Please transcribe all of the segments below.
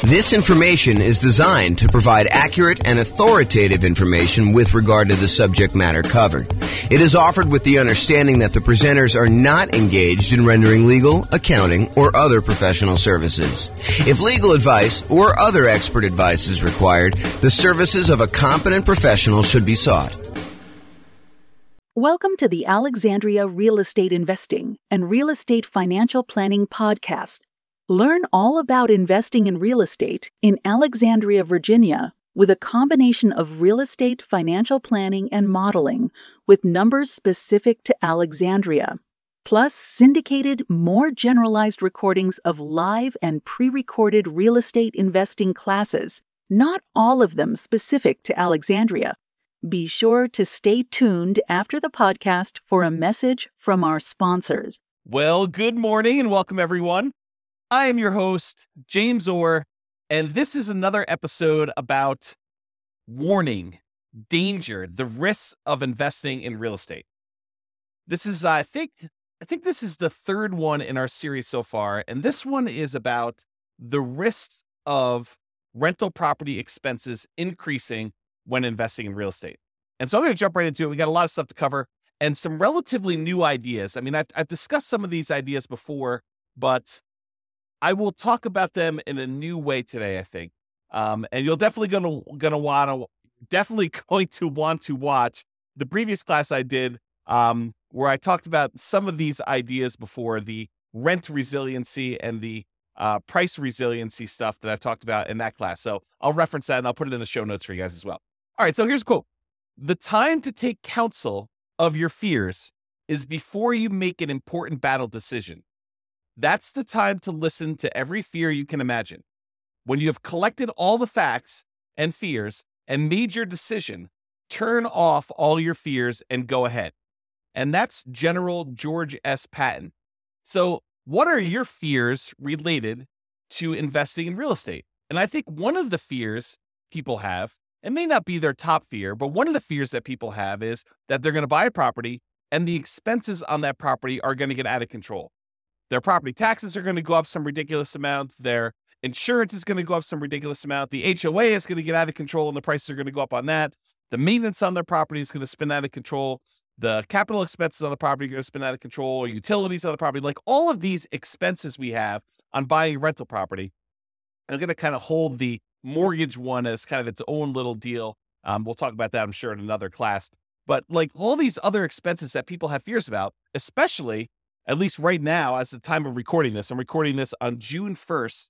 This information is designed to provide accurate and authoritative information with regard to the subject matter covered. It is offered with the understanding that the presenters are not engaged in rendering legal, accounting, or other professional services. If legal advice or other expert advice is required, the services of a competent professional should be sought. Welcome to the Alexandria Real Estate Investing and Real Estate Financial Planning Podcast. Learn all about investing in real estate in Alexandria, Virginia, with a combination of real estate financial planning and modeling with numbers specific to Alexandria, plus syndicated, more generalized recordings of live and pre-recorded real estate investing classes, not all of them specific to Alexandria. Be sure to stay tuned after the podcast for a message from our sponsors. Well, good morning and welcome, everyone. I am your host, James Orr, and this is another episode about warning, danger, the risks of investing in real estate. This is, I think this is the third one in our series so far, and this one is about the risks of rental property expenses increasing when investing in real estate. And so I'm going to jump right into it. We got a lot of stuff to cover and some relatively new ideas. I mean, I've discussed some of these ideas before, but I will talk about them in a new way today, I think. And you'll definitely going to want to watch the previous class I did, where I talked about some of these ideas before, the rent resiliency and the price resiliency stuff that I talked about in that class. So I'll reference that and I'll put it in the show notes for you guys as well. All right, so here's a quote. "The time to take counsel of your fears is before you make an important battle decision. That's the time to listen to every fear you can imagine. When you have collected all the facts and fears and made your decision, turn off all your fears and go ahead." And that's General George S. Patton. So what are your fears related to investing in real estate? And I think one of the fears people have, it may not be their top fear, but one of the fears that people have is that they're going to buy a property and the expenses on that property are going to get out of control. Their property taxes are going to go up some ridiculous amount. Their insurance is going to go up some ridiculous amount. The HOA is going to get out of control and the prices are going to go up on that. The maintenance on their property is going to spin out of control. The capital expenses on the property are going to spin out of control, or utilities on the property. Like all of these expenses we have on buying a rental property are going to kind of hold the mortgage one as kind of its own little deal. We'll talk about that, I'm sure, in another class. But like all these other expenses that people have fears about, especially at least right now, as the time of recording this, I'm recording this on June 1st,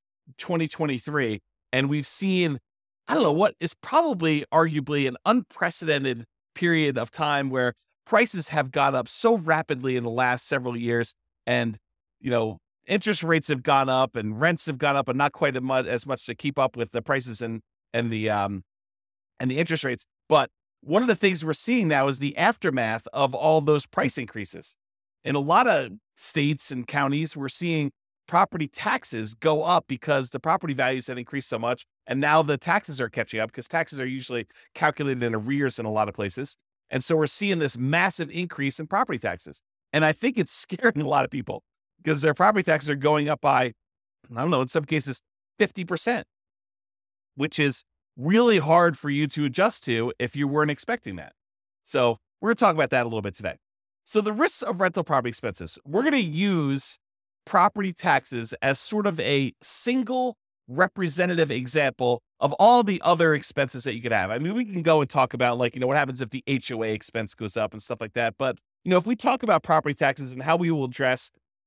2023. And we've seen, I don't know, what is probably arguably an unprecedented period of time where prices have gone up so rapidly in the last several years. And, you know, interest rates have gone up and rents have gone up, and not quite as much to keep up with the prices and the interest rates. But one of the things we're seeing now is the aftermath of all those price increases. In a lot of states and counties, we're seeing property taxes go up because the property values have increased so much. And now the taxes are catching up because taxes are usually calculated in arrears in a lot of places. And so we're seeing this massive increase in property taxes. And I think it's scaring a lot of people because their property taxes are going up by, I don't know, in some cases, 50%, which is really hard for you to adjust to if you weren't expecting that. So we're going to talk about that a little bit today. So the risks of rental property expenses, we're going to use property taxes as sort of a single representative example of all the other expenses that you could have. I mean, we can go and talk about like, what happens if the HOA expense goes up and stuff like that. But, if we talk about property taxes and how we will address,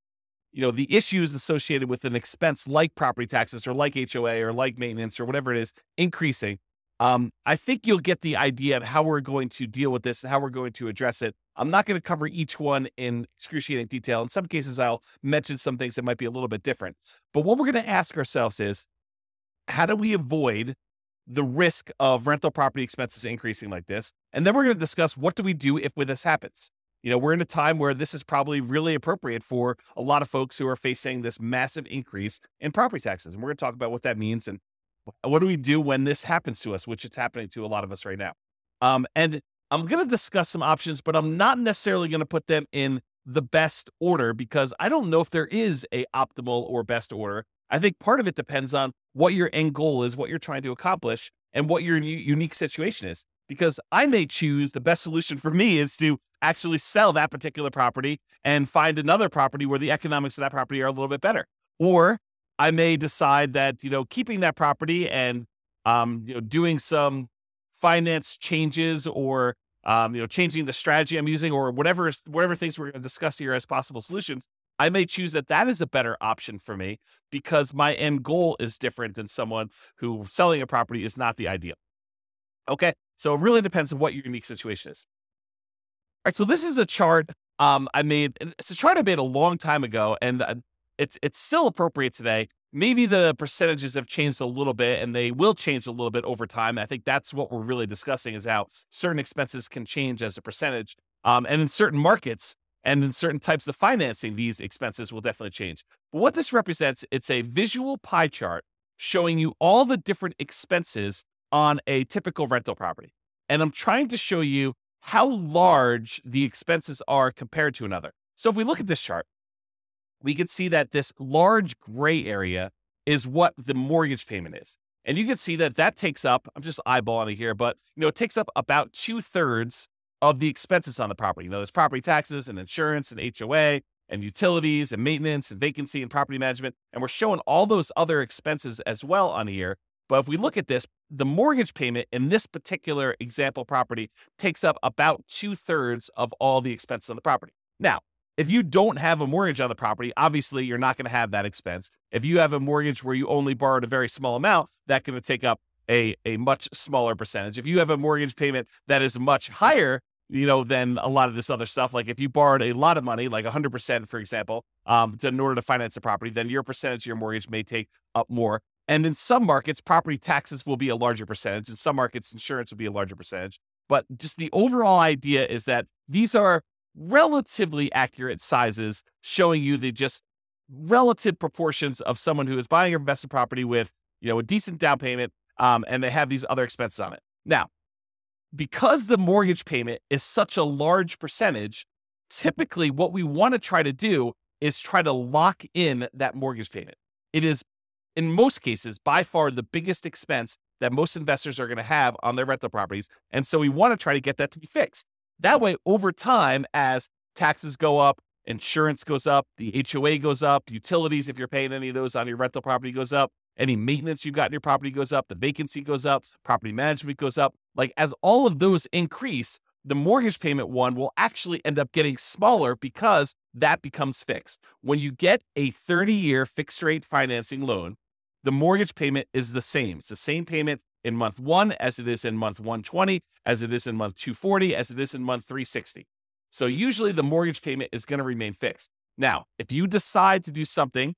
the issues associated with an expense like property taxes or like HOA or like maintenance or whatever it is increasing, I think you'll get the idea of how we're going to deal with this and how we're going to address it. I'm not going to cover each one in excruciating detail. In some cases, I'll mention some things that might be a little bit different. But what we're going to ask ourselves is, how do we avoid the risk of rental property expenses increasing like this? And then we're going to discuss, what do we do if this happens? We're in a time where this is probably really appropriate for a lot of folks who are facing this massive increase in property taxes. And we're going to talk about what that means and what do we do when this happens to us, which it's happening to a lot of us right now. And I'm going to discuss some options, but I'm not necessarily going to put them in the best order because I don't know if there is a optimal or best order. I think part of it depends on what your end goal is, what you're trying to accomplish, and what your unique situation is. Because I may choose the best solution for me is to actually sell that particular property and find another property where the economics of that property are a little bit better. Or I may decide that, keeping that property and, doing some finance changes or, changing the strategy I'm using or whatever things we're going to discuss here as possible solutions, I may choose that is a better option for me because my end goal is different than someone who selling a property is not the ideal. Okay. So it really depends on what your unique situation is. All right. So this is a chart I made. It's a chart I made a long time ago, and it's still appropriate today. Maybe the percentages have changed a little bit, and they will change a little bit over time. I think that's what we're really discussing is how certain expenses can change as a percentage. And in certain markets and in certain types of financing, these expenses will definitely change. But what this represents, it's a visual pie chart showing you all the different expenses on a typical rental property. And I'm trying to show you how large the expenses are compared to another. So if we look at this chart, we can see that this large gray area is what the mortgage payment is. And you can see that takes up, I'm just eyeballing it here, but it takes up about 2/3 of the expenses on the property. There's property taxes and insurance and HOA and utilities and maintenance and vacancy and property management. And we're showing all those other expenses as well on here. But if we look at this, the mortgage payment in this particular example property takes up about 2/3 of all the expenses on the property. Now, if you don't have a mortgage on the property, obviously you're not going to have that expense. If you have a mortgage where you only borrowed a very small amount, that's going to take up a much smaller percentage. If you have a mortgage payment that is much higher, than a lot of this other stuff, like if you borrowed a lot of money, like 100%, for example, in order to finance a property, then your percentage of your mortgage may take up more. And in some markets, property taxes will be a larger percentage. In some markets, insurance will be a larger percentage. But just the overall idea is that these are relatively accurate sizes showing you the just relative proportions of someone who is buying an investment property with, a decent down payment, and they have these other expenses on it. Now, because the mortgage payment is such a large percentage, typically what we want to try to do is try to lock in that mortgage payment. It is, in most cases, by far the biggest expense that most investors are going to have on their rental properties. And so we want to try to get that to be fixed. That way, over time, as taxes go up, insurance goes up, the HOA goes up, utilities, if you're paying any of those on your rental property, goes up, any maintenance you've got in your property goes up, the vacancy goes up, property management goes up. Like as all of those increase, the mortgage payment one will actually end up getting smaller because that becomes fixed. When you get a 30-year fixed rate financing loan, the mortgage payment is the same. It's the same payment in month 1 as it is in month 120, as it is in month 240, as it is in month 360. So usually the mortgage payment is going to remain fixed. Now, if you decide to do something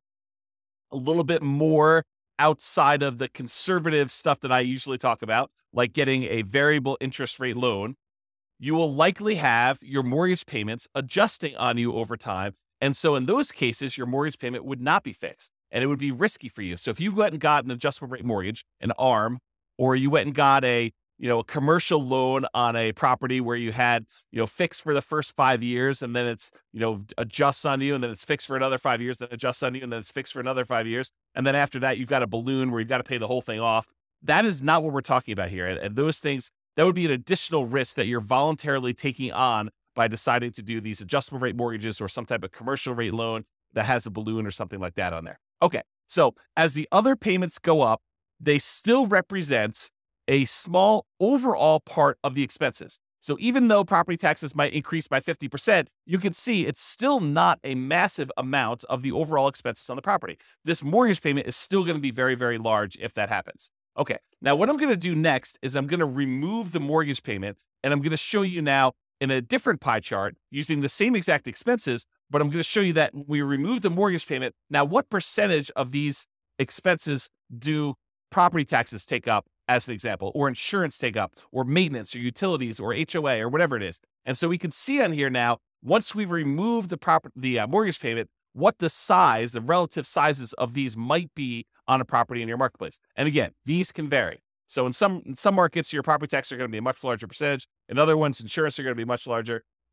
a little bit more outside of the conservative stuff that I usually talk about, like getting a variable interest rate loan, you will likely have your mortgage payments adjusting on you over time. And so in those cases, your mortgage payment would not be fixed and it would be risky for you. So if you went and got an adjustable rate mortgage, an ARM, or you went and got a commercial loan on a property where you had, fixed for the first 5 years and then it's, adjusts on you and then it's fixed for another 5 years, then adjusts on you and then it's fixed for another 5 years. And then after that, you've got a balloon where you've got to pay the whole thing off. That is not what we're talking about here. And those things, that would be an additional risk that you're voluntarily taking on by deciding to do these adjustable rate mortgages or some type of commercial rate loan that has a balloon or something like that on there. Okay. So as the other payments go up, they still represent a small overall part of the expenses. So even though property taxes might increase by 50%, you can see it's still not a massive amount of the overall expenses on the property. This mortgage payment is still going to be very, very large if that happens. Okay, now what I'm going to do next is I'm going to remove the mortgage payment, and I'm going to show you now in a different pie chart using the same exact expenses, but I'm going to show you that we remove the mortgage payment. Now, what percentage of these expenses do property taxes take up, as an example, or insurance take up, or maintenance, or utilities, or HOA, or whatever it is? And so we can see on here now, once we remove the mortgage payment, what the relative sizes of these might be on a property in your marketplace. And again, these can vary. So in some markets, your property taxes are going to be a much larger percentage. In other ones, insurance are going to be much larger.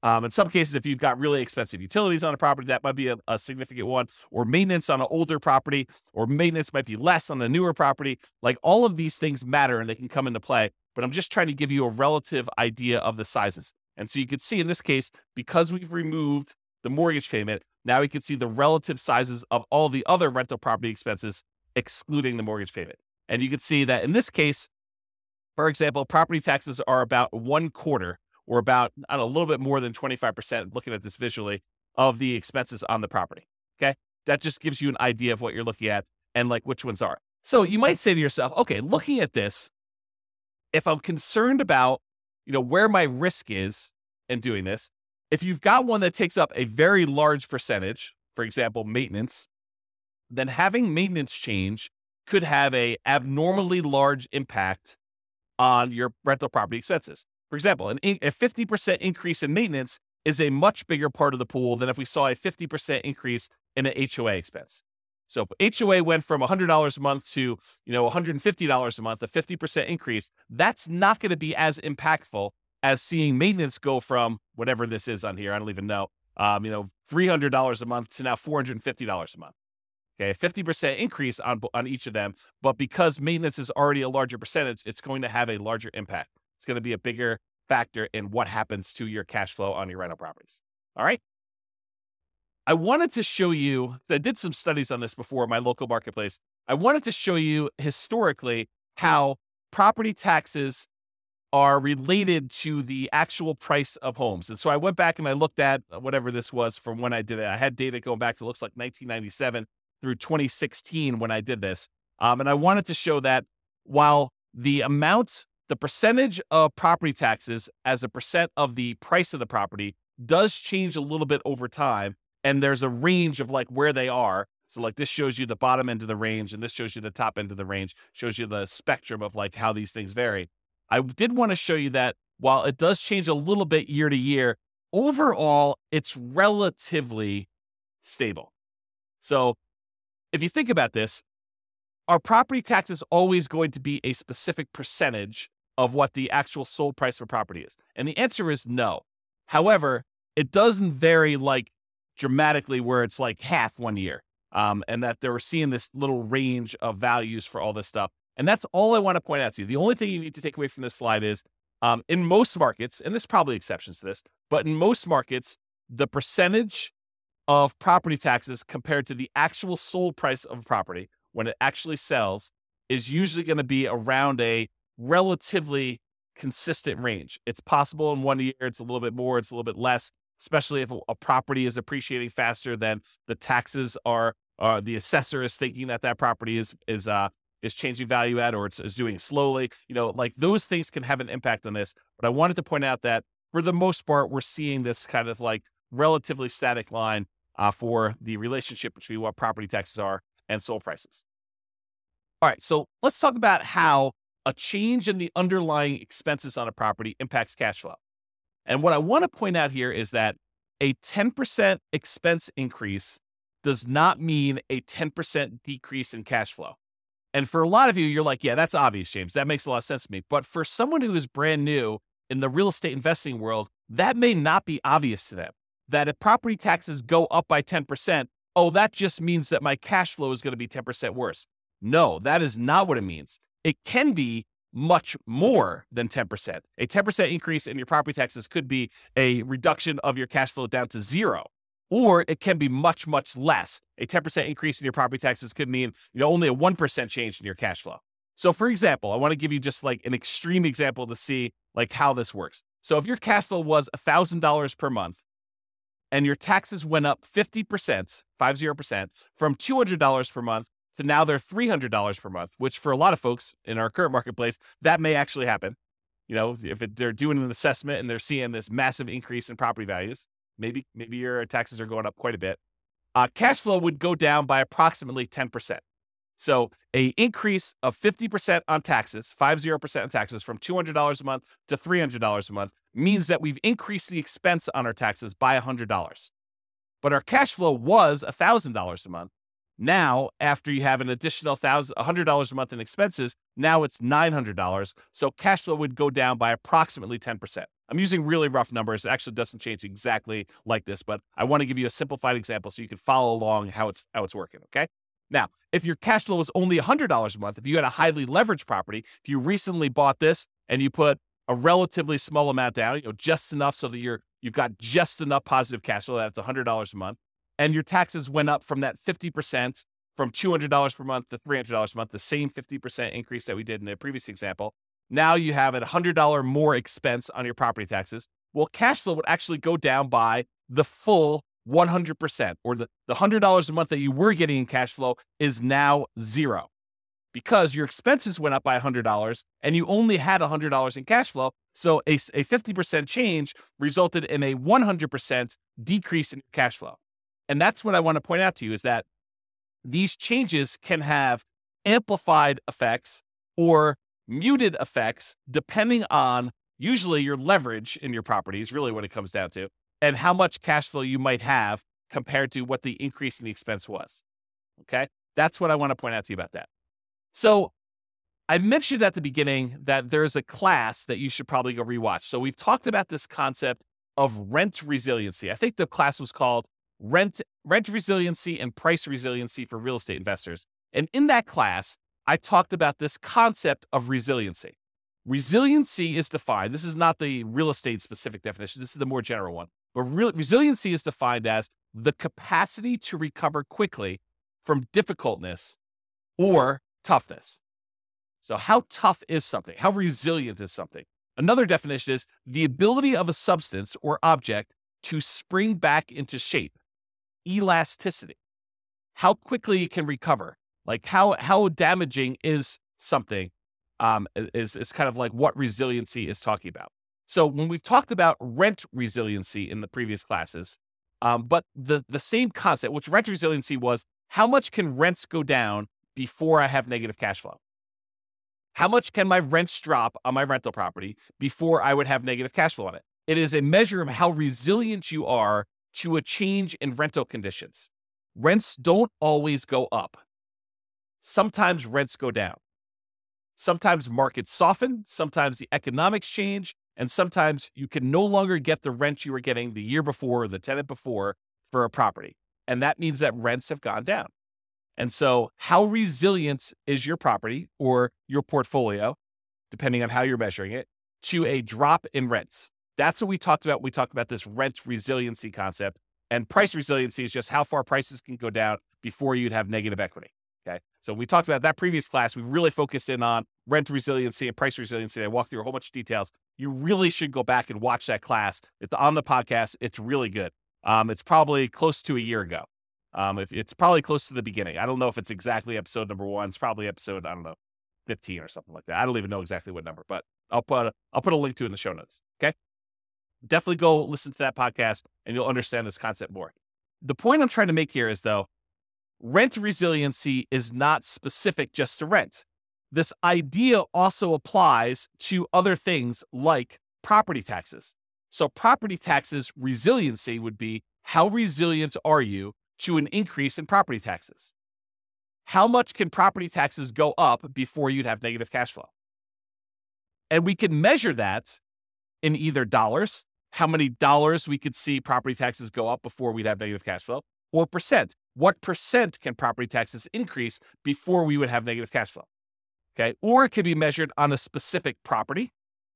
In some cases, if you've got really expensive utilities on a property, that might be a significant one, or maintenance on an older property, or maintenance might be less on a newer property. Like all of these things matter and they can come into play, but I'm just trying to give you a relative idea of the sizes. And so you can see in this case, because we've removed the mortgage payment, now we can see the relative sizes of all the other rental property expenses, excluding the mortgage payment. And you can see that in this case, for example, property taxes are about 1/4 or about, I don't know, a little bit more than 25%, looking at this visually, of the expenses on the property. Okay. That just gives you an idea of what you're looking at and like which ones are. So you might say to yourself, okay, looking at this, if I'm concerned about, where my risk is in doing this, if you've got one that takes up a very large percentage, for example, maintenance, then having maintenance change could have a abnormally large impact on your rental property expenses. For example, a 50% increase in maintenance is a much bigger part of the pool than if we saw a 50% increase in an HOA expense. So if HOA went from $100 a month to, $150 a month, a 50% increase, that's not going to be as impactful as seeing maintenance go from whatever this is on here. I don't even know, $300 a month to now $450 a month. Okay, a 50% increase on each of them, but because maintenance is already a larger percentage, it's going to have a larger impact. It's going to be a bigger factor in what happens to your cash flow on your rental properties. All right. I wanted to show you, I did some studies on this before, my local marketplace. I wanted to show you historically how property taxes are related to the actual price of homes. And so I went back and I looked at whatever this was from when I did it. I had data going back to, looks like 1997 through 2016 when I did this. And I wanted to show that while the percentage of property taxes as a percent of the price of the property does change a little bit over time, and there's a range of like where they are. So like this shows you the bottom end of the range, and this shows you the top end of the range, shows you the spectrum of like how these things vary. I did want to show you that while it does change a little bit year to year, overall, it's relatively stable. So if you think about this, are property taxes always going to be a specific percentage of what the actual sold price for property is? And the answer is no. However, it doesn't vary like dramatically where it's like half one year, and that they were seeing this little range of values for all this stuff. And that's all I want to point out to you. The only thing you need to take away from this slide is in most markets, and there's probably exceptions to this, but in most markets, the percentage of property taxes compared to the actual sold price of a property when it actually sells is usually going to be around a relatively consistent range. It's possible in one year it's a little bit more, it's a little bit less, especially if a property is appreciating faster than the taxes are, the assessor is thinking that property is changing value at, or is doing slowly. Like those things can have an impact on this. But I wanted to point out that for the most part, we're seeing this kind of like relatively static line for the relationship between what property taxes are and sold prices. All right, so let's talk about how a change in the underlying expenses on a property impacts cash flow. And what I want to point out here is that a 10% expense increase does not mean a 10% decrease in cash flow. And for a lot of you, you're like, yeah, that's obvious, James. That makes a lot of sense to me. But for someone who is brand new in the real estate investing world, that may not be obvious to them. That if property taxes go up by 10%, oh, that just means that my cash flow is going to be 10% worse. No, that is not what it means. It can be much more than 10%. A 10% increase in your property taxes could be a reduction of your cash flow down to zero, or it can be much, much less. A 10% increase in your property taxes could mean only a 1% change in your cash flow. So for example, I want to give you just like an extreme example to see like how this works. So if your cash flow was $1,000 per month and your taxes went up 50%, 50%, from $200 per month to now they're $300 per month, which for a lot of folks in our current marketplace, that may actually happen. If they're doing an assessment and they're seeing this massive increase in property values, maybe your taxes are going up quite a bit. Cash flow would go down by approximately 10%. So a increase of 50% on taxes, 50% on taxes from $200 a month to $300 a month means that we've increased the expense on our taxes by $100. But our cash flow was $1,000 a month. Now, after you have an additional $100 a month in expenses, now it's $900. So cash flow would go down by approximately 10%. I'm using really rough numbers. It actually doesn't change exactly like this, but I want to give you a simplified example so you can follow along how it's working, okay? Now, if your cash flow was only $100 a month, if you had a highly leveraged property, if you recently bought this and you put a relatively small amount down, just enough so that you've got just enough positive cash flow that it's $100 a month, and your taxes went up from that 50%, from $200 per month to $300 a month, the same 50% increase that we did in the previous example. Now you have a $100 more expense on your property taxes. Well, cash flow would actually go down by the full 100%, or the $100 a month that you were getting in cash flow is now zero because your expenses went up by $100 and you only had $100 in cash flow. So a 50% change resulted in a 100% decrease in cash flow. And that's what I want to point out to you is that these changes can have amplified effects or muted effects depending on usually your leverage in your property is really what it comes down to, and how much cash flow you might have compared to what the increase in the expense was. Okay? That's what I want to point out to you about that. So I mentioned at the beginning that there's a class that you should probably go rewatch. So we've talked about this concept of rent resiliency. I think the class was called Rent Resiliency and Price Resiliency for Real Estate Investors. And in that class, I talked about this concept of resiliency. Resiliency is defined, this is not the real estate specific definition, this is the more general one. But resiliency is defined as the capacity to recover quickly from difficultness or toughness. So how tough is something? How resilient is something? Another definition is the ability of a substance or object to spring back into shape. Elasticity. How quickly it can recover. Like how damaging is something is kind of like what resiliency is talking about. So when we've talked about rent resiliency in the previous classes, but the same concept, which rent resiliency was, how much can rents go down before I have negative cash flow? How much can my rents drop on my rental property before I would have negative cash flow on it? It is a measure of how resilient you are to a change in rental conditions. Rents don't always go up. Sometimes rents go down. Sometimes markets soften, sometimes the economics change, and sometimes you can no longer get the rent you were getting the year before or the tenant before for a property. And that means that rents have gone down. And so how resilient is your property or your portfolio, depending on how you're measuring it, to a drop in rents? That's what we talked about. We talked about this rent resiliency concept, and price resiliency is just how far prices can go down before you'd have negative equity. Okay. So we talked about that previous class. We really focused in on rent resiliency and price resiliency. I walked through a whole bunch of details. You really should go back and watch that class. It's on the podcast. It's really good. It's probably close to a year ago. If it's probably close to the beginning. I don't know if it's exactly episode number 1. It's probably episode, 15 or something like that. I don't even know exactly what number, but I'll put a link to it in the show notes. Okay. Definitely go listen to that podcast and you'll understand this concept more. The point I'm trying to make here is, though, rent resiliency is not specific just to rent. This idea also applies to other things like property taxes. So property taxes resiliency would be, how resilient are you to an increase in property taxes? How much can property taxes go up before you'd have negative cash flow? And we can measure that in either dollars, how many dollars we could see property taxes go up before we'd have negative cash flow, or percent. What percent can property taxes increase before we would have negative cash flow? Okay. Or it could be measured on a specific property.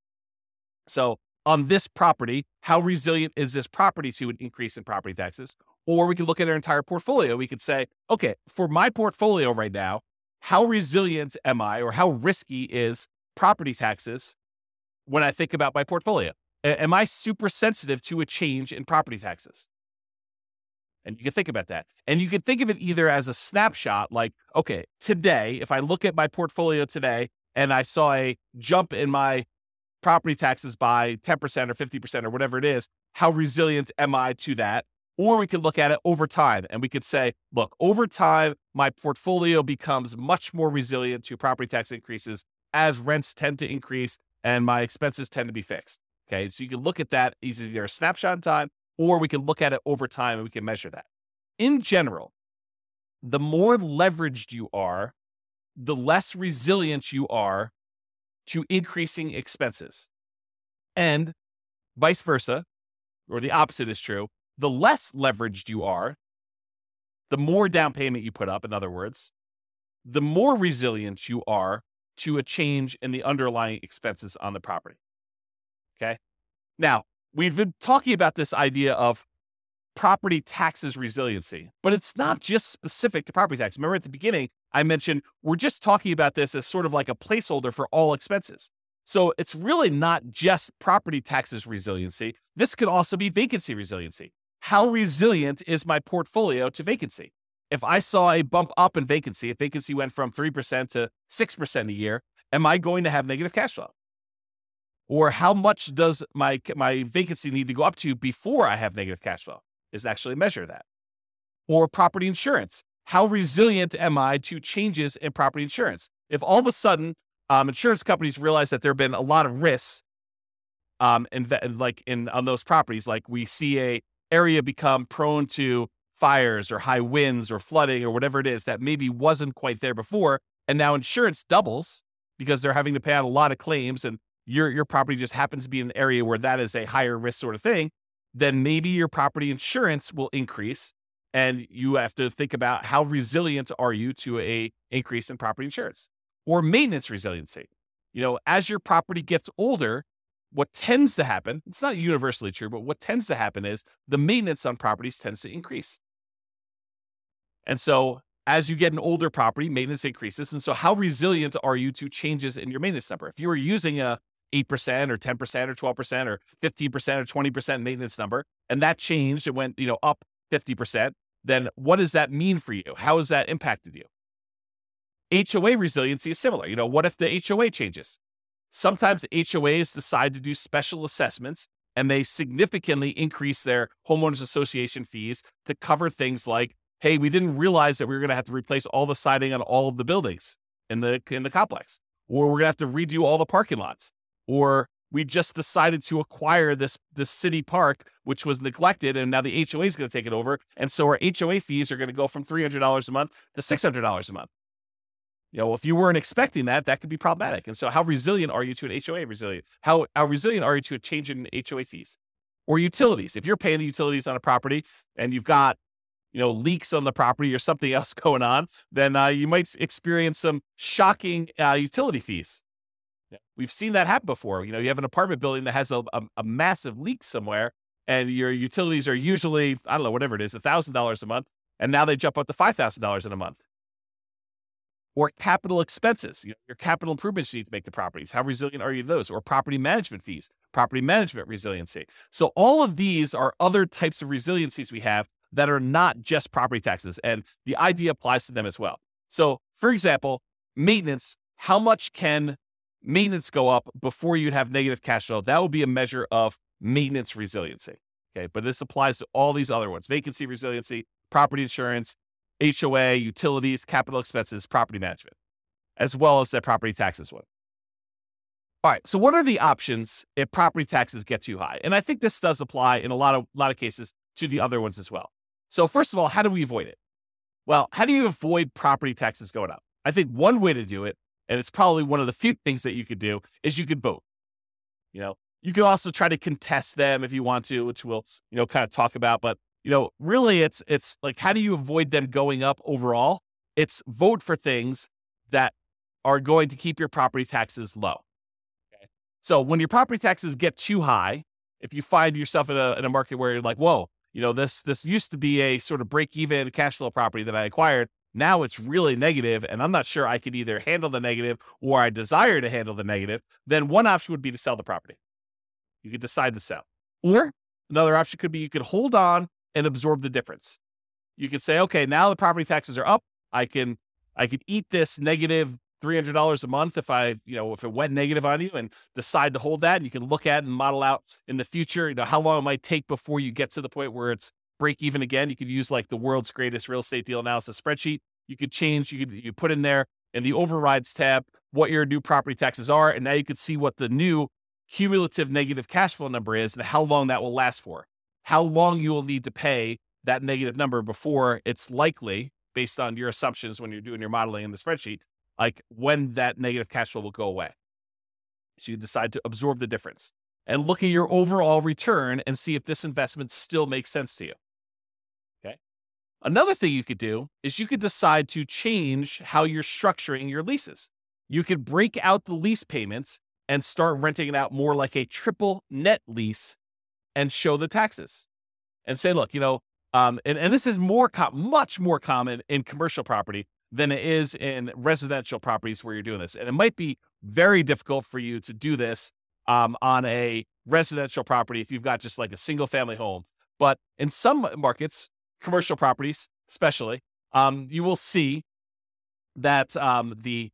So on this property, how resilient is this property to an increase in property taxes? Or we could look at our entire portfolio. We could say, okay, for my portfolio right now, how resilient am I, or how risky is property taxes when I think about my portfolio? Am I super sensitive to a change in property taxes? And you can think about that. And you can think of it either as a snapshot, like, okay, today, if I look at my portfolio today and I saw a jump in my property taxes by 10% or 50% or whatever it is, how resilient am I to that? Or we could look at it over time and we could say, look, over time, my portfolio becomes much more resilient to property tax increases as rents tend to increase and my expenses tend to be fixed. Okay, so you can look at that as either a snapshot in time, or we can look at it over time and we can measure that. In general, the more leveraged you are, the less resilient you are to increasing expenses. And vice versa, or the opposite is true. The less leveraged you are, the more down payment you put up, in other words, the more resilient you are to a change in the underlying expenses on the property. Okay? Now, we've been talking about this idea of property taxes resiliency, but it's not just specific to property tax. Remember at the beginning, I mentioned we're just talking about this as sort of like a placeholder for all expenses. So it's really not just property taxes resiliency. This could also be vacancy resiliency. How resilient is my portfolio to vacancy? If I saw a bump up in vacancy, if vacancy went from 3% to 6% a year, am I going to have negative cash flow? Or how much does my vacancy need to go up to before I have negative cash flow? Is actually measure that. Or property insurance. How resilient am I to changes in property insurance? If all of a sudden insurance companies realize that there have been a lot of risks on those properties, like we see a area become prone to fires or high winds or flooding or whatever it is that maybe wasn't quite there before, and now insurance doubles because they're having to pay out a lot of claims, and your property just happens to be in an area where that is a higher risk sort of thing, then maybe your property insurance will increase, and you have to think about how resilient are you to a increase in property insurance. Or maintenance resiliency. As your property gets older, what tends to happen, it's not universally true, but what tends to happen is the maintenance on properties tends to increase. And so as you get an older property, maintenance increases. And so how resilient are you to changes in your maintenance number? If you were using a 8% or 10% or 12% or 15% or 20% maintenance number, and that changed, it went, up 50%, then what does that mean for you? How has that impacted you? HOA resiliency is similar. What if the HOA changes? Sometimes HOAs decide to do special assessments and they significantly increase their homeowners association fees to cover things like, hey, we didn't realize that we were going to have to replace all the siding on all of the buildings in the complex, or we're going to have to redo all the parking lots, or we just decided to acquire this city park, which was neglected, and now the HOA is going to take it over, and so our HOA fees are going to go from $300 a month to $600 a month. If you weren't expecting that could be problematic. And so how resilient are you to an HOA resilient? How resilient are you to a change in HOA fees? Or utilities. If you're paying the utilities on a property and you've got, leaks on the property or something else going on, then you might experience some shocking utility fees. We've seen that happen before. You have an apartment building that has a massive leak somewhere, and your utilities are usually, I don't know, whatever it is, $1,000 a month, and now they jump up to $5,000 in a month. Or capital expenses, your capital improvements you need to make to properties. How resilient are you to those? Or property management fees, property management resiliency. So all of these are other types of resiliencies we have that are not just property taxes, and the idea applies to them as well. So, for example, maintenance, how much can maintenance go up before you'd have negative cash flow? That would be a measure of maintenance resiliency. Okay, but this applies to all these other ones: vacancy resiliency, property insurance, HOA, utilities, capital expenses, property management, as well as that property taxes one. All right, so what are the options if property taxes get too high? And I think this does apply in a lot of cases to the other ones as well. So first of all, how do we avoid it? Well, how do you avoid property taxes going up? I think one way to do it, and it's probably one of the few things that you could do, is you could vote. You can also try to contest them if you want to, which we'll, kind of talk about, but really it's like, how do you avoid them going up overall? It's vote for things that are going to keep your property taxes low. Okay? So when your property taxes get too high, if you find yourself in a market where you're like, whoa, this used to be a sort of break-even cash flow property that I acquired. Now it's really negative, and I'm not sure I could either handle the negative or I desire to handle the negative, then one option would be to sell the property. You could decide to sell. Or another option could be you could hold on and absorb the difference. You could say, okay, now the property taxes are up. I can eat this negative $300 a month if if it went negative on you, and decide to hold that. And you can look at and model out in the future, how long it might take before you get to the point where it's break even again. You could use like the world's greatest real estate deal analysis spreadsheet. You could change, you put in there in the overrides tab what your new property taxes are. And now you could see what the new cumulative negative cash flow number is and how long that will last for. How long you will need to pay that negative number before it's likely based on your assumptions when you're doing your modeling in the spreadsheet, like when that negative cash flow will go away. So you decide to absorb the difference and look at your overall return and see if this investment still makes sense to you. Okay. Another thing you could do is you could decide to change how you're structuring your leases. You could break out the lease payments and start renting it out more like a triple net lease and show the taxes and say, look, and this is much more common in commercial property than it is in residential properties where you're doing this. And it might be very difficult for you to do this on a residential property if you've got just like a single family home. But in some markets, commercial properties especially, you will see that the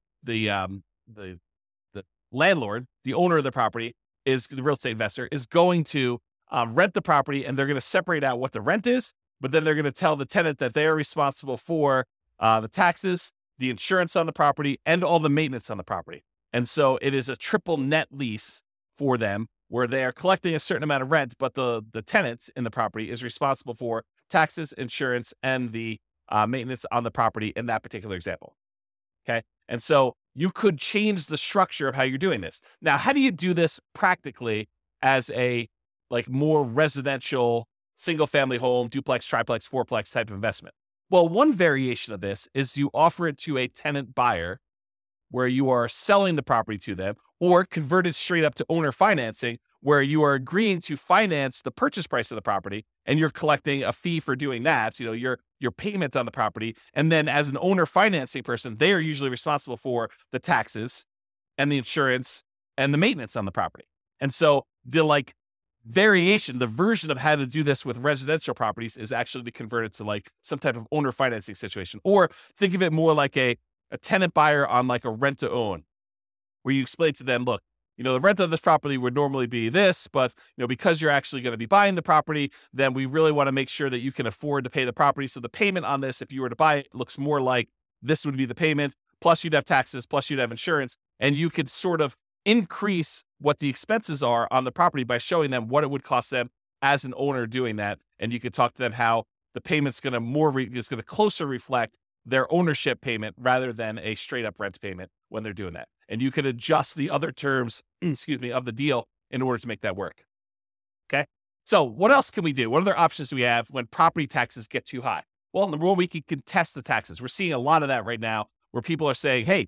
landlord, the owner of the property, is the real estate investor, is going to rent the property, and they're going to separate out what the rent is, but then they're going to tell the tenant that they are responsible for the taxes, the insurance on the property, and all the maintenance on the property. And so it is a triple net lease for them where they are collecting a certain amount of rent, but the tenant in the property is responsible for taxes, insurance, and the maintenance on the property in that particular example. Okay. And so you could change the structure of how you're doing this. Now, how do you do this practically as a more residential single family home, duplex, triplex, fourplex type of investment? Well, one variation of this is you offer it to a tenant buyer where you are selling the property to them, or convert it straight up to owner financing where you are agreeing to finance the purchase price of the property and you're collecting a fee for doing that, your payment on the property. And then as an owner financing person, they are usually responsible for the taxes and the insurance and the maintenance on the property. And so the variation, the version of how to do this with residential properties is actually to convert it to some type of owner financing situation. Or think of it more like a tenant buyer on a rent to own, where you explain to them, look, the rent of this property would normally be this, but because you're actually going to be buying the property, then we really want to make sure that you can afford to pay the property. So the payment on this, if you were to buy it, looks more like this would be the payment, plus you'd have taxes, plus you'd have insurance, and you could sort of increase what the expenses are on the property by showing them what it would cost them as an owner doing that. And you could talk to them how the payment's going to closer reflect their ownership payment rather than a straight up rent payment when they're doing that. And you could adjust the other terms, of the deal in order to make that work. Okay. So what else can we do? What other options do we have when property taxes get too high? Well, number one, we can contest the taxes. We're seeing a lot of that right now where people are saying, hey,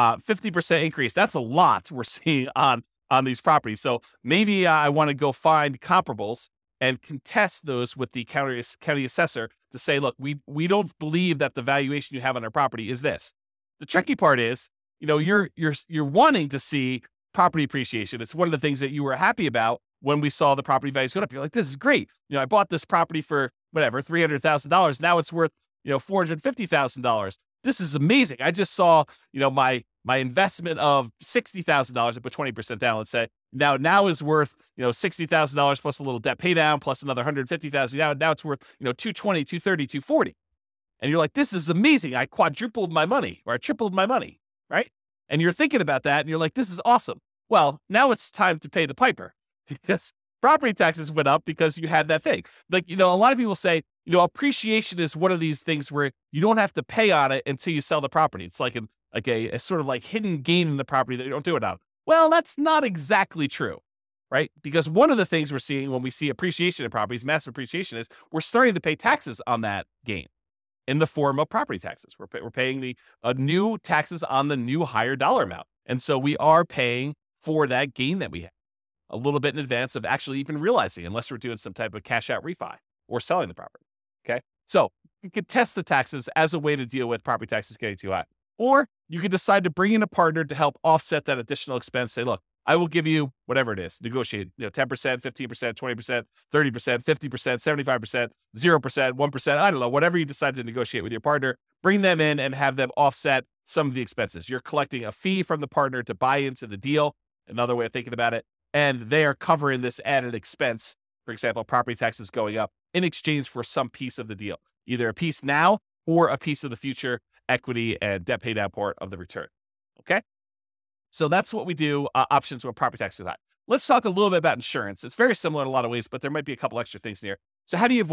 50% increase. That's a lot we're seeing on these properties. So maybe I want to go find comparables and contest those with the county assessor to say, look, we don't believe that the valuation you have on our property is this. The tricky part is, you're wanting to see property appreciation. It's one of the things that you were happy about when we saw the property values go up. You're like, this is great. I bought this property for whatever, $300,000. Now it's worth, $450,000. This is amazing. I just saw, my investment of $60,000, I put 20% down, let's say, now is worth, $60,000 plus a little debt pay down plus another $150,000. Now it's worth, $220, $230, $240. And you're like, this is amazing. I quadrupled my money, or I tripled my money, right? And you're thinking about that and you're like, this is awesome. Well, now it's time to pay the piper because property taxes went up because you had that thing. A lot of people say, appreciation is one of these things where you don't have to pay on it until you sell the property. It's like a sort of hidden gain in the property that you don't do it on. Well, that's not exactly true, right? Because one of the things we're seeing when we see appreciation in properties, massive appreciation, is we're starting to pay taxes on that gain in the form of property taxes. We're paying the new taxes on the new higher dollar amount. And so we are paying for that gain that we have a little bit in advance of actually even realizing, unless we're doing some type of cash out refi or selling the property. Okay. So you could test the taxes as a way to deal with property taxes getting too high. Or you could decide to bring in a partner to help offset that additional expense. Say, look, I will give you whatever it is, negotiate, 10%, 15%, 20%, 30%, 50%, 75%, 0%, 1%. I don't know, whatever you decide to negotiate with your partner, bring them in and have them offset some of the expenses. You're collecting a fee from the partner to buy into the deal. Another way of thinking about it. And they are covering this added expense, for example, property taxes going up in exchange for some piece of the deal, either a piece now or a piece of the future equity and debt pay down part of the return. Okay. So that's what we do, options when property taxes are high. Let's talk a little bit about insurance. It's very similar in a lot of ways, but there might be a couple extra things here. So how do you avoid it?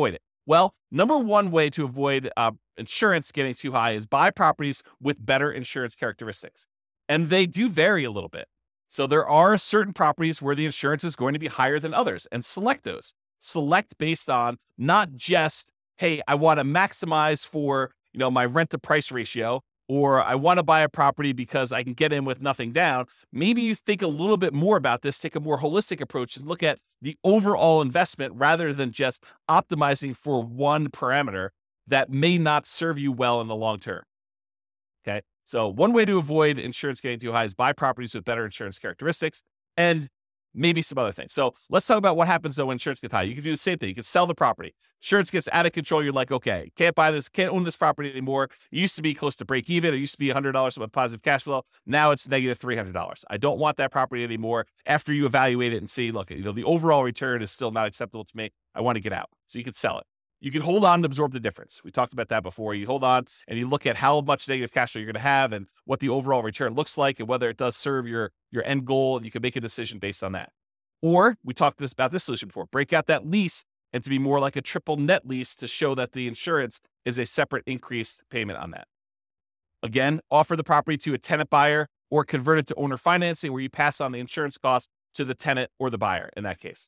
Well, number one way to avoid insurance getting too high is buy properties with better insurance characteristics. And they do vary a little bit. So there are certain properties where the insurance is going to be higher than others, and select those. Select based on not just, hey, I want to maximize for, my rent to price ratio, or I want to buy a property because I can get in with nothing down. Maybe you think a little bit more about this, take a more holistic approach and look at the overall investment rather than just optimizing for one parameter that may not serve you well in the long term. Okay. So one way to avoid insurance getting too high is buy properties with better insurance characteristics and maybe some other things. So let's talk about what happens though when insurance gets high. You can do the same thing. You can sell the property. Insurance gets out of control. You're like, okay, can't buy this, can't own this property anymore. It used to be close to break even. It used to be $100 of positive cash flow. Now it's negative $300. I don't want that property anymore. After you evaluate it and see, look, the overall return is still not acceptable to me. I want to get out. So you can sell it. You can hold on and absorb the difference. We talked about that before. You hold on and you look at how much negative cash flow you're going to have and what the overall return looks like and whether it does serve your end goal, and you can make a decision based on that. Or we talked about this solution before, break out that lease and to be more like a triple net lease to show that the insurance is a separate increased payment on that. Again, offer the property to a tenant buyer or convert it to owner financing where you pass on the insurance cost to the tenant or the buyer in that case.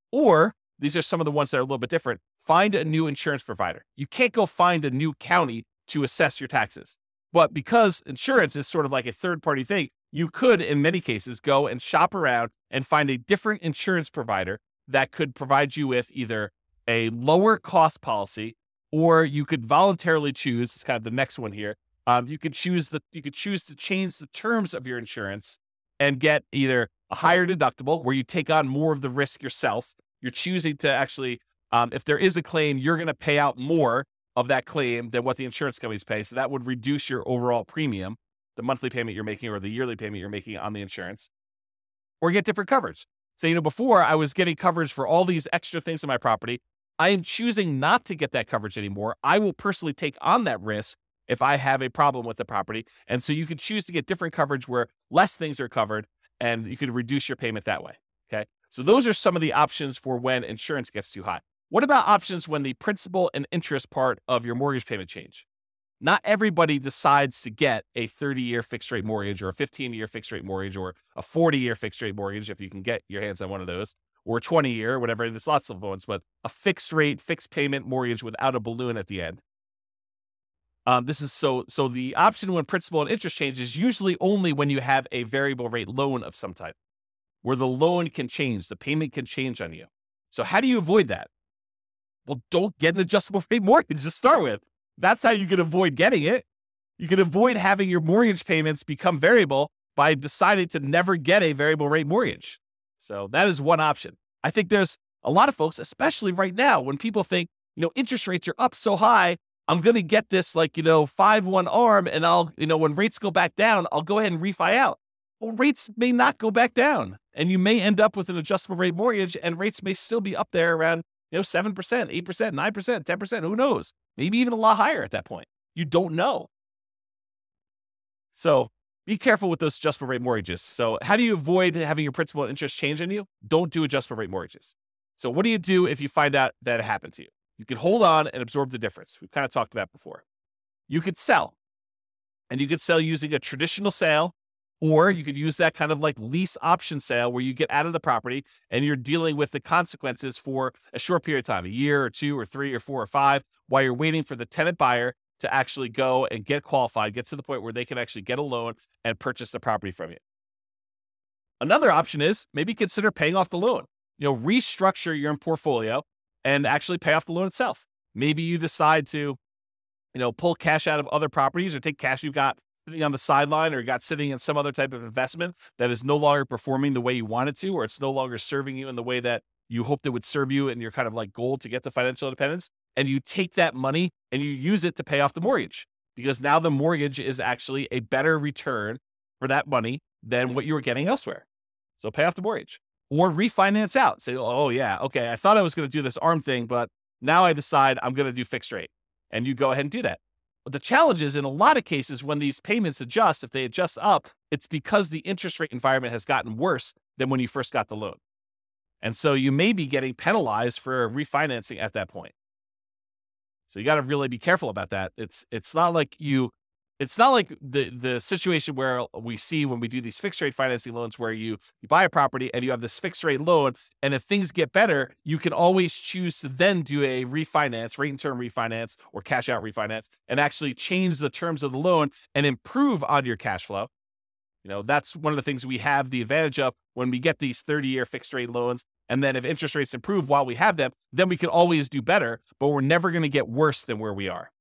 Or these are some of the ones that are a little bit different. Find a new insurance provider. You can't go find a new county to assess your taxes. But because insurance is sort of like a third-party thing, you could, in many cases, go and shop around and find a different insurance provider that could provide you with either a lower cost policy, or you could voluntarily choose, it's kind of the next one here, you could choose to change the terms of your insurance and get either a higher deductible where you take on more of the risk yourself. You're choosing to actually, if there is a claim, you're going to pay out more of that claim than what the insurance companies pay. So that would reduce your overall premium, the monthly payment you're making or the yearly payment you're making on the insurance, or get different coverage. So, before I was getting coverage for all these extra things in my property. I am choosing not to get that coverage anymore. I will personally take on that risk if I have a problem with the property. And so you can choose to get different coverage where less things are covered and you can reduce your payment that way. Okay. So those are some of the options for when insurance gets too high. What about options when the principal and interest part of your mortgage payment change? Not everybody decides to get a 30-year fixed rate mortgage or a 15-year fixed rate mortgage or a 40-year fixed rate mortgage, if you can get your hands on one of those, or 20-year, whatever. There's lots of ones, but a fixed rate, fixed payment mortgage without a balloon at the end. This is so the option when principal and interest change is usually only when you have a variable rate loan of some type, where the loan can change, the payment can change on you. So how do you avoid that? Well, don't get an adjustable rate mortgage to start with. That's how you can avoid getting it. You can avoid having your mortgage payments become variable by deciding to never get a variable rate mortgage. So that is one option. I think there's a lot of folks, especially right now, when people think, interest rates are up so high, I'm going to get this 5-1 ARM and I'll, when rates go back down, I'll go ahead and refi out. Well, rates may not go back down and you may end up with an adjustable rate mortgage and rates may still be up there around, 7%, 8%, 9%, 10%, who knows? Maybe even a lot higher at that point. You don't know. So be careful with those adjustable rate mortgages. So how do you avoid having your principal and interest change on you? Don't do adjustable rate mortgages. So what do you do if you find out that it happened to you? You can hold on and absorb the difference. We've kind of talked about before. You could sell. And you could sell using a traditional sale, or you could use that kind of like lease option sale where you get out of the property and you're dealing with the consequences for a short period of time, a year or 2 or 3 or 4 or 5, while you're waiting for the tenant buyer to actually go and get qualified, get to the point where they can actually get a loan and purchase the property from you. Another option is maybe consider paying off the loan. Restructure your portfolio and actually pay off the loan itself. Maybe you decide to, pull cash out of other properties or take cash you've got sitting on the sideline or got sitting in some other type of investment that is no longer performing the way you want it to, or it's no longer serving you in the way that you hoped it would serve you in your kind of like goal to get to financial independence. And you take that money and you use it to pay off the mortgage, because now the mortgage is actually a better return for that money than what you were getting elsewhere. So pay off the mortgage or refinance out. Say, oh yeah, okay, I thought I was going to do this ARM thing, but now I decide I'm going to do fixed rate. And you go ahead and do that. But the challenge is in a lot of cases when these payments adjust, if they adjust up, it's because the interest rate environment has gotten worse than when you first got the loan. And so you may be getting penalized for refinancing at that point. So you got to really be careful about that. It's not like the situation where we see when we do these fixed rate financing loans where you buy a property and you have this fixed rate loan, and if things get better, you can always choose to then do a refinance, rate and term refinance or cash out refinance, and actually change the terms of the loan and improve on your cash flow. That's one of the things we have the advantage of when we get these 30-year fixed rate loans. And then if interest rates improve while we have them, then we can always do better, but we're never going to get worse than where we are.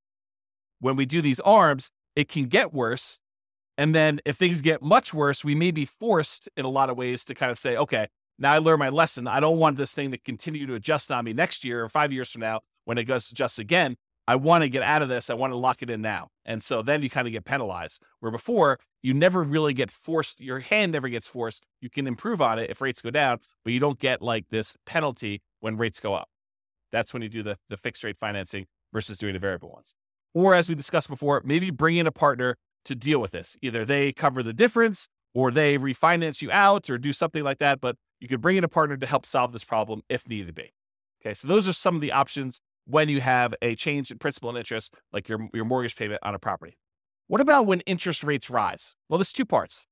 When we do these ARMs, it can get worse. And then if things get much worse, we may be forced in a lot of ways to kind of say, okay, now I learned my lesson. I don't want this thing to continue to adjust on me next year or 5 years from now when it goes to adjust again. I want to get out of this. I want to lock it in now. And so then you kind of get penalized, where before you never really get forced. Your hand never gets forced. You can improve on it if rates go down, but you don't get like this penalty when rates go up. That's when you do the fixed rate financing versus doing the variable ones. Or as we discussed before, maybe bring in a partner to deal with this. Either they cover the difference or they refinance you out or do something like that. But you could bring in a partner to help solve this problem if needed be. Okay, so those are some of the options when you have a change in principal and interest, like your mortgage payment on a property. What about when interest rates rise? Well, there's two parts.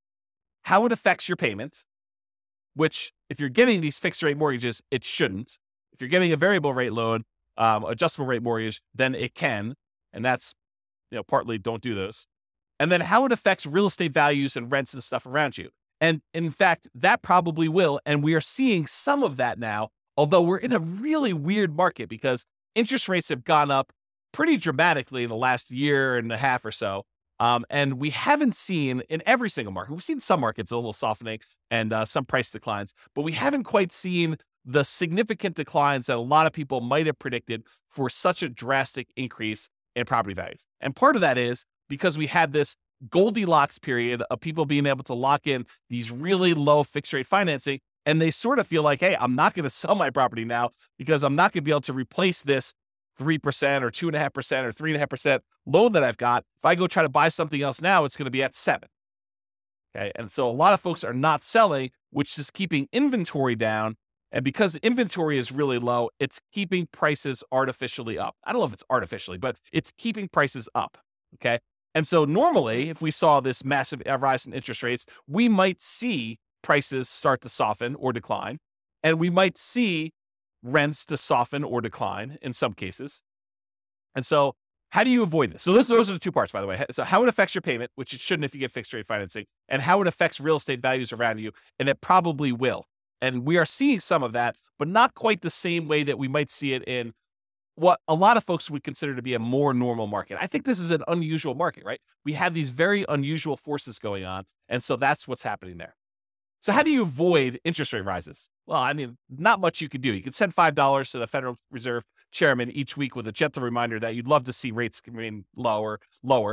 How it affects your payment, which if you're getting these fixed rate mortgages, it shouldn't. If you're getting a variable rate loan, adjustable rate mortgage, then it can. And that's, partly don't do those. And then how it affects real estate values and rents and stuff around you. And in fact, that probably will. And we are seeing some of that now, although we're in a really weird market because interest rates have gone up pretty dramatically in the last year and a half or so. And we haven't seen in every single market, we've seen some markets a little softening and some price declines, but we haven't quite seen the significant declines that a lot of people might have predicted for such a drastic increase in property values. And part of that is because we had this Goldilocks period of people being able to lock in these really low fixed rate financing. And they sort of feel like, hey, I'm not going to sell my property now because I'm not going to be able to replace this 3% or 2.5% or 3.5% loan that I've got. If I go try to buy something else now, it's going to be at 7%. Okay. And so a lot of folks are not selling, which is keeping inventory down. And because inventory is really low, it's keeping prices artificially up. I don't know if it's artificially, but it's keeping prices up. Okay. And so normally, if we saw this massive rise in interest rates, we might see prices start to soften or decline, and we might see rents to soften or decline in some cases. And so how do you avoid this? So those are the two parts, by the way. So how it affects your payment, which it shouldn't if you get fixed rate financing, and how it affects real estate values around you, and it probably will. And we are seeing some of that, but not quite the same way that we might see it in what a lot of folks would consider to be a more normal market. I think this is an unusual market, right? We have these very unusual forces going on, and so that's what's happening there. So how do you avoid interest rate rises? Well, I mean, not much you could do. You could send $5 to the Federal Reserve Chairman each week with a gentle reminder that you'd love to see rates remain lower,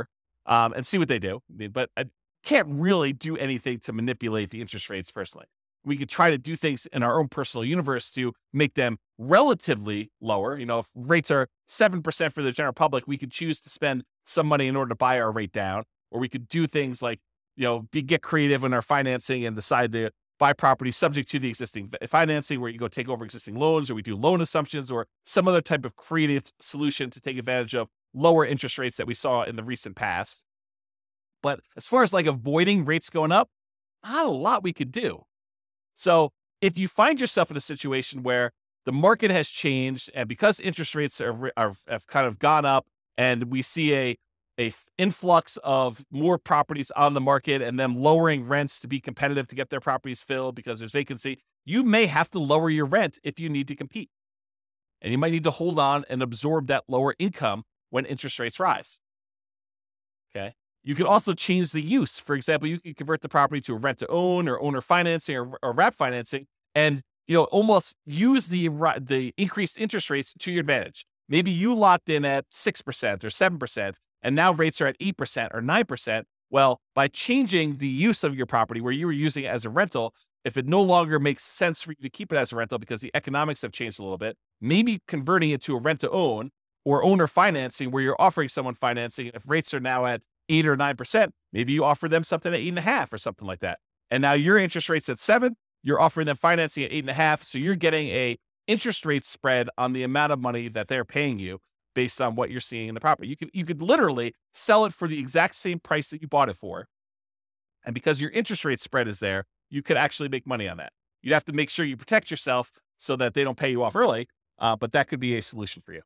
and see what they do. But I can't really do anything to manipulate the interest rates personally. We could try to do things in our own personal universe to make them relatively lower. If rates are 7% for the general public, we could choose to spend some money in order to buy our rate down, or we could do things like, get creative in our financing and decide to buy property subject to the existing financing, where you go take over existing loans, or we do loan assumptions, or some other type of creative solution to take advantage of lower interest rates that we saw in the recent past. But as far as like avoiding rates going up, not a lot we could do. So if you find yourself in a situation where the market has changed, and because interest rates have kind of gone up, and we see a influx of more properties on the market and them lowering rents to be competitive to get their properties filled because there's vacancy, you may have to lower your rent if you need to compete. And you might need to hold on and absorb that lower income when interest rates rise. Okay. You can also change the use. For example, you can convert the property to a rent to own or owner financing or wrap financing, and almost use the increased interest rates to your advantage. Maybe you locked in at 6% or 7%, and now rates are at 8% or 9%. Well, by changing the use of your property where you were using it as a rental, if it no longer makes sense for you to keep it as a rental because the economics have changed a little bit, maybe converting it to a rent to own or owner financing where you're offering someone financing. If rates are now at 8 or 9%, maybe you offer them something at 8.5 or something like that. And now your interest rate's at 7, you're offering them financing at 8.5. So you're getting a interest rate spread on the amount of money that they're paying you based on what you're seeing in the property. You could literally sell it for the exact same price that you bought it for. And because your interest rate spread is there, you could actually make money on that. You'd have to make sure you protect yourself so that they don't pay you off early, but that could be a solution for you.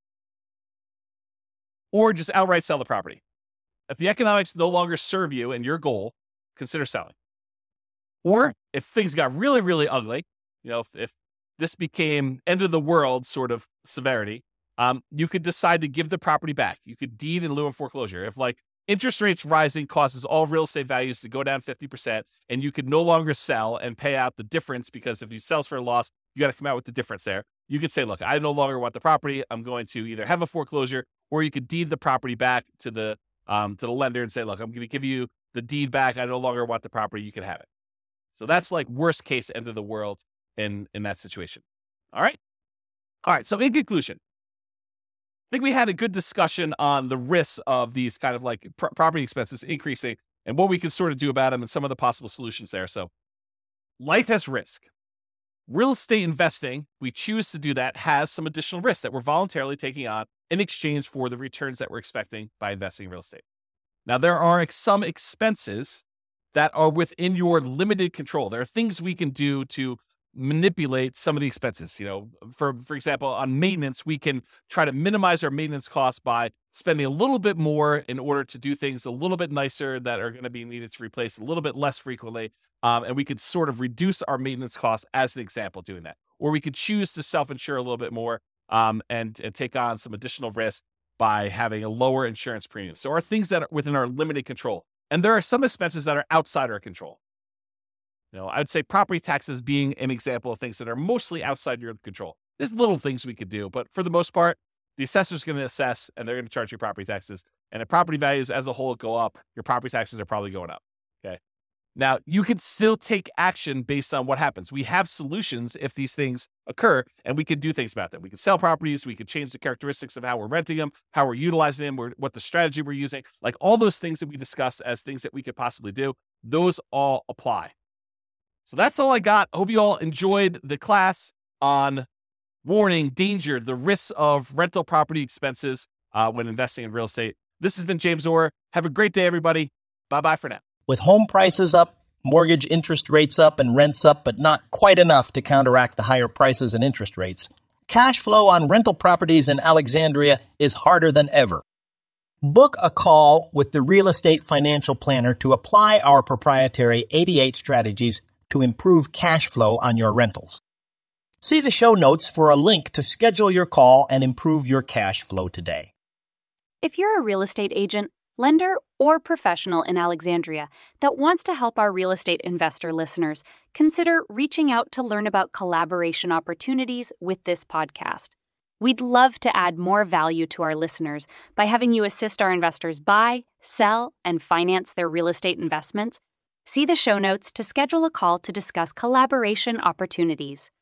Or just outright sell the property. If the economics no longer serve you and your goal, consider selling. Or if things got really, really ugly, if this became end of the world sort of severity, you could decide to give the property back. You could deed in lieu of foreclosure. If interest rates rising causes all real estate values to go down 50%, and you could no longer sell and pay out the difference, because if you sell for a loss, you got to come out with the difference there. You could say, look, I no longer want the property. I'm going to either have a foreclosure, or you could deed the property back to the lender and say, look, I'm going to give you the deed back. I no longer want the property. You can have it. So that's worst case end of the world in that situation. All right. So in conclusion, I think we had a good discussion on the risks of these kind of property expenses increasing and what we can sort of do about them and some of the possible solutions there. So life has risk. Real estate investing, we choose to do that, has some additional risks that we're voluntarily taking on in exchange for the returns that we're expecting by investing in real estate. Now, there are some expenses that are within your limited control. There are things we can do to manipulate some of the expenses. For example, on maintenance, we can try to minimize our maintenance costs by spending a little bit more in order to do things a little bit nicer that are going to be needed to replace a little bit less frequently. And we could sort of reduce our maintenance costs as an example doing that. Or we could choose to self-insure a little bit more and take on some additional risk by having a lower insurance premium. So are things that are within our limited control. And there are some expenses that are outside our control. I'd say property taxes being an example of things that are mostly outside your control. There's little things we could do, but for the most part, the assessor's going to assess and they're going to charge you property taxes. And if property values as a whole go up, your property taxes are probably going up. Okay. Now, you can still take action based on what happens. We have solutions if these things occur, and we can do things about them. We can sell properties. We can change the characteristics of how we're renting them, how we're utilizing them, what the strategy we're using. All those things that we discuss as things that we could possibly do, those all apply. So that's all I got. I hope you all enjoyed the class on warning, danger, the risks of rental property expenses when investing in real estate. This has been James Orr. Have a great day, everybody. Bye-bye for now. With home prices up, mortgage interest rates up, and rents up, but not quite enough to counteract the higher prices and interest rates, cash flow on rental properties in Alexandria is harder than ever. Book a call with the Real Estate Financial Planner to apply our proprietary 88 strategies to improve cash flow on your rentals. See the show notes for a link to schedule your call and improve your cash flow today. If you're a real estate agent, lender, or professional in Alexandria that wants to help our real estate investor listeners, consider reaching out to learn about collaboration opportunities with this podcast. We'd love to add more value to our listeners by having you assist our investors buy, sell, and finance their real estate investments. See the show notes to schedule a call to discuss collaboration opportunities.